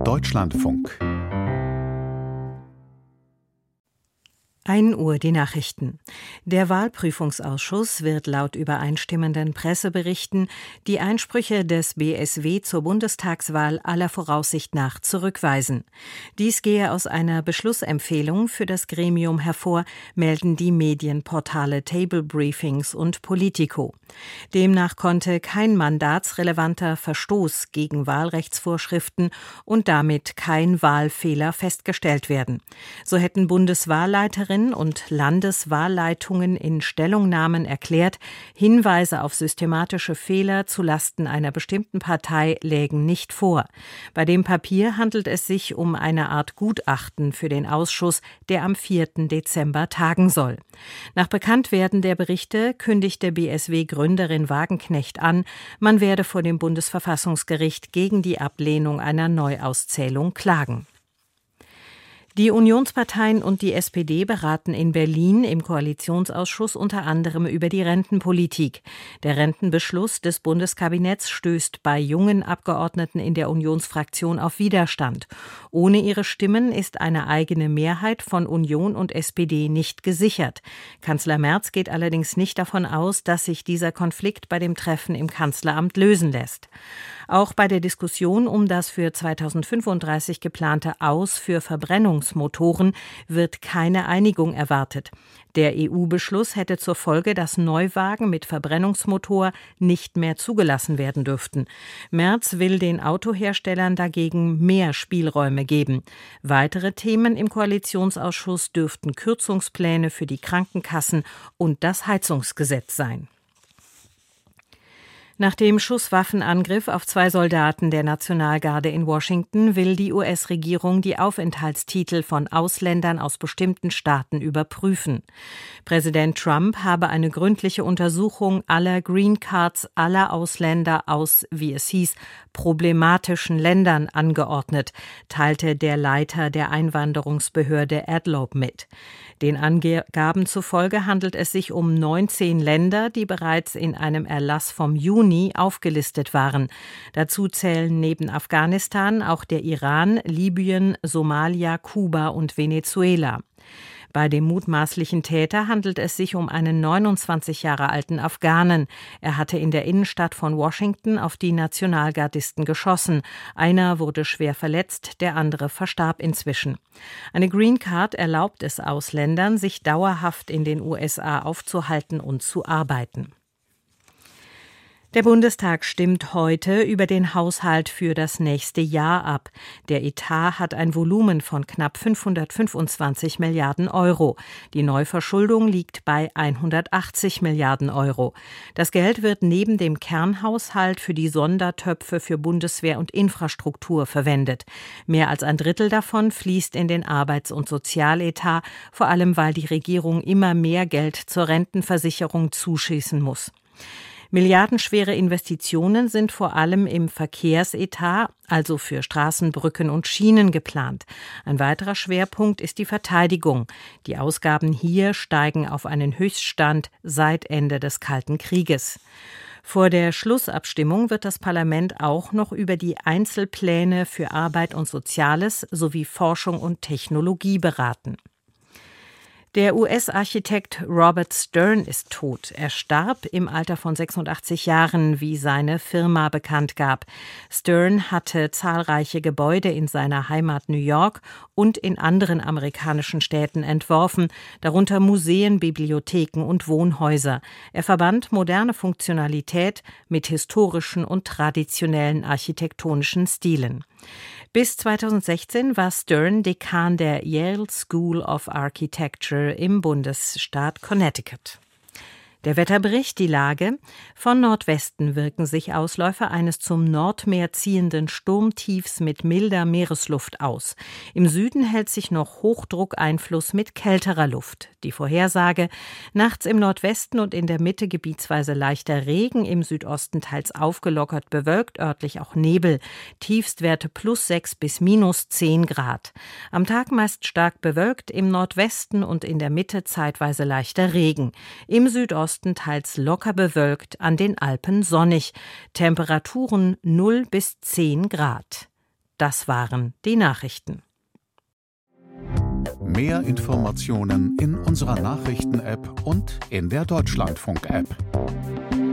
Deutschlandfunk. 1 Uhr die Nachrichten. Der Wahlprüfungsausschuss wird laut übereinstimmenden Presseberichten die Einsprüche des BSW zur Bundestagswahl aller Voraussicht nach zurückweisen. Dies gehe aus einer Beschlussempfehlung für das Gremium hervor, melden die Medienportale Table Briefings und Politico. Demnach konnte kein mandatsrelevanter Verstoß gegen Wahlrechtsvorschriften und damit kein Wahlfehler festgestellt werden. So hätten Bundeswahlleiterinnen und Landeswahlleitungen in Stellungnahmen erklärt, Hinweise auf systematische Fehler zulasten einer bestimmten Partei lägen nicht vor. Bei dem Papier handelt es sich um eine Art Gutachten für den Ausschuss, der am 4. Dezember tagen soll. Nach Bekanntwerden der Berichte kündigte BSW-Gründerin Wagenknecht an, man werde vor dem Bundesverfassungsgericht gegen die Ablehnung einer Neuauszählung klagen. Die Unionsparteien und die SPD beraten in Berlin im Koalitionsausschuss unter anderem über die Rentenpolitik. Der Rentenbeschluss des Bundeskabinetts stößt bei jungen Abgeordneten in der Unionsfraktion auf Widerstand. Ohne ihre Stimmen ist eine eigene Mehrheit von Union und SPD nicht gesichert. Kanzler Merz geht allerdings nicht davon aus, dass sich dieser Konflikt bei dem Treffen im Kanzleramt lösen lässt. Auch bei der Diskussion um das für 2035 geplante Aus für Verbrennungsmotoren wird keine Einigung erwartet. Der EU-Beschluss hätte zur Folge, dass Neuwagen mit Verbrennungsmotor nicht mehr zugelassen werden dürften. Merz will den Autoherstellern dagegen mehr Spielräume geben. Weitere Themen im Koalitionsausschuss dürften Kürzungspläne für die Krankenkassen und das Heizungsgesetz sein. Nach dem Schusswaffenangriff auf 2 Soldaten der Nationalgarde in Washington will die US-Regierung die Aufenthaltstitel von Ausländern aus bestimmten Staaten überprüfen. Präsident Trump habe eine gründliche Untersuchung aller Green Cards aller Ausländer aus, wie es hieß, problematischen Ländern angeordnet, teilte der Leiter der Einwanderungsbehörde Adlob mit. Den Angaben zufolge handelt es sich um 19 Länder, die bereits in einem Erlass vom Juni aufgelistet waren. Dazu zählen neben Afghanistan auch der Iran, Libyen, Somalia, Kuba und Venezuela. Bei dem mutmaßlichen Täter handelt es sich um einen 29 Jahre alten Afghanen. Er hatte in der Innenstadt von Washington auf die Nationalgardisten geschossen. Einer wurde schwer verletzt, der andere verstarb inzwischen. Eine Green Card erlaubt es Ausländern, sich dauerhaft in den USA aufzuhalten und zu arbeiten. Der Bundestag stimmt heute über den Haushalt für das nächste Jahr ab. Der Etat hat ein Volumen von knapp 525 Milliarden Euro. Die Neuverschuldung liegt bei 180 Milliarden Euro. Das Geld wird neben dem Kernhaushalt für die Sondertöpfe für Bundeswehr und Infrastruktur verwendet. Mehr als ein Drittel davon fließt in den Arbeits- und Sozialetat, vor allem weil die Regierung immer mehr Geld zur Rentenversicherung zuschießen muss. Milliardenschwere Investitionen sind vor allem im Verkehrsetat, also für Straßen, Brücken und Schienen geplant. Ein weiterer Schwerpunkt ist die Verteidigung. Die Ausgaben hier steigen auf einen Höchststand seit Ende des Kalten Krieges. Vor der Schlussabstimmung wird das Parlament auch noch über die Einzelpläne für Arbeit und Soziales sowie Forschung und Technologie beraten. Der US-Architekt Robert Stern ist tot. Er starb im Alter von 86 Jahren, wie seine Firma bekannt gab. Stern hatte zahlreiche Gebäude in seiner Heimat New York und in anderen amerikanischen Städten entworfen, darunter Museen, Bibliotheken und Wohnhäuser. Er verband moderne Funktionalität mit historischen und traditionellen architektonischen Stilen. Bis 2016 war Stern Dekan der Yale School of Architecture im Bundesstaat Connecticut. Der Wetterbericht, die Lage. Von Nordwesten wirken sich Ausläufer eines zum Nordmeer ziehenden Sturmtiefs mit milder Meeresluft aus. Im Süden hält sich noch Hochdruckeinfluss mit kälterer Luft. Die Vorhersage: nachts im Nordwesten und in der Mitte gebietsweise leichter Regen, im Südosten teils aufgelockert bewölkt, örtlich auch Nebel. Tiefstwerte +6 bis -10 Grad. Am Tag meist stark bewölkt, im Nordwesten und in der Mitte zeitweise leichter Regen. Im Südosten teils locker bewölkt, an den Alpen sonnig. Temperaturen 0 bis 10 Grad. Das waren die Nachrichten. Mehr Informationen in unserer Nachrichten-App und in der Deutschlandfunk-App.